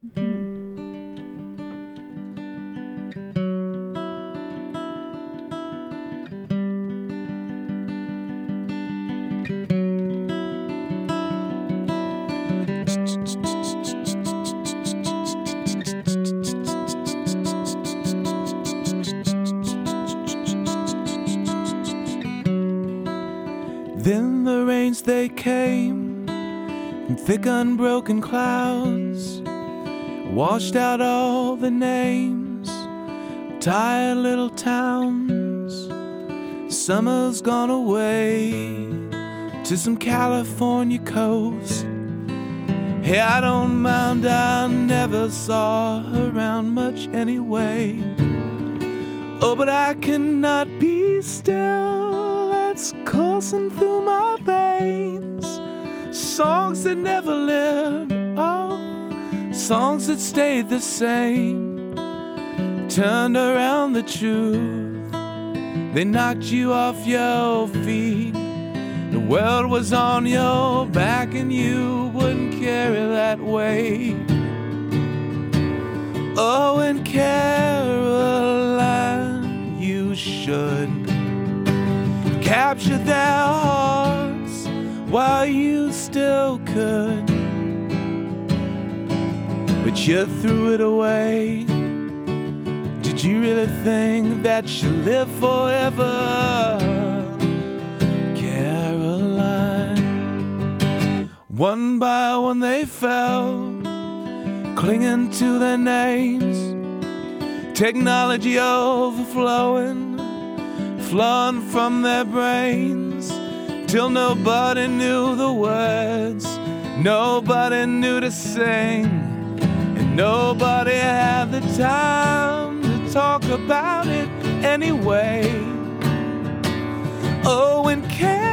Then the rains they came in thick unbroken clouds, washed out all the names, tired little towns. Summer's gone away to some California coast. Hey, I don't mind, I never saw her around much anyway. Oh, but I cannot be still, that's coursing through my veins. Songs that never lived, oh, songs that stayed the same. Turned around the truth, they knocked you off your feet. The world was on your back and you wouldn't carry that weight. Oh, and Caroline, you should capture their hearts while you still could. But you threw it away. Did you really think that you'd live forever? One by one they fell, clinging to their names. Technology overflowing, flowing from their brains, till nobody knew the words, nobody knew to sing, and nobody had the time to talk about it anyway. Oh, and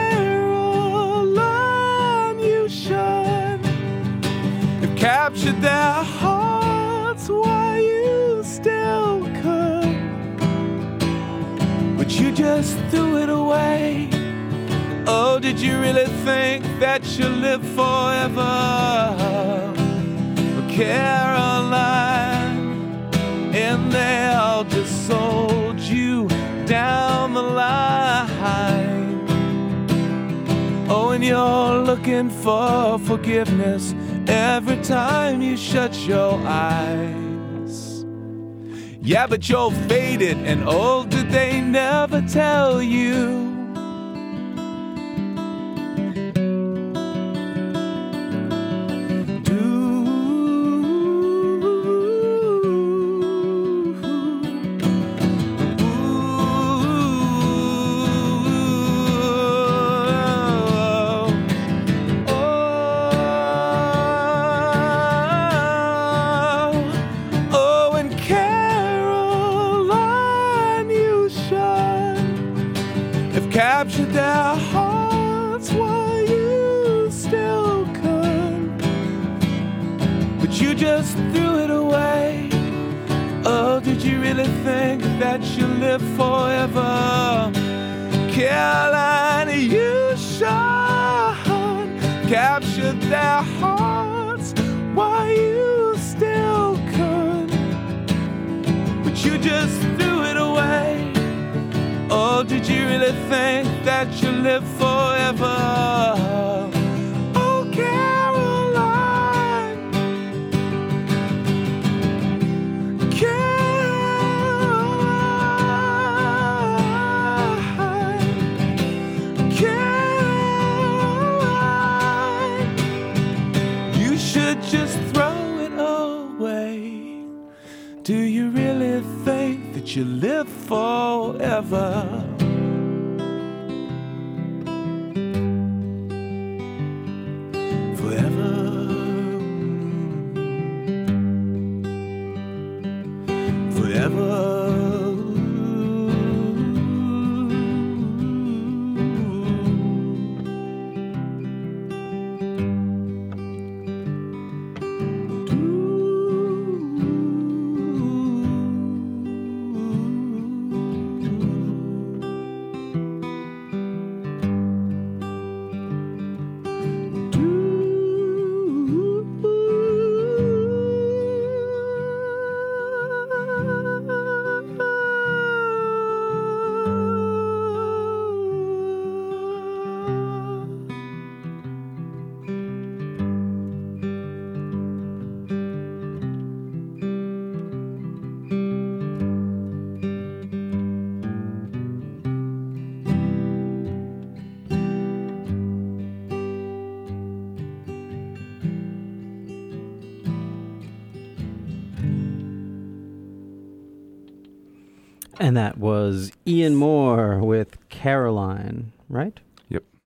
have captured their hearts while you still could. But you just threw it away. Oh, did you really think that you'd live forever? Caroline, and they all just sold you down the line. Oh, and you're looking for forgiveness every time you shut your eyes. Yeah, but you're faded and old, did they never tell you? Captured their hearts while you still could, but you just threw it away. Oh, did you really think that you'd live forever? Carolina, you should capture their hearts while you still could, but you just threw it away. Oh, did you really think that you'd live forever? Oh, Caroline, Caroline, you should just throw it away. Do you really think that you live forever? And that was Ian Moore with Caroline, right? Yep.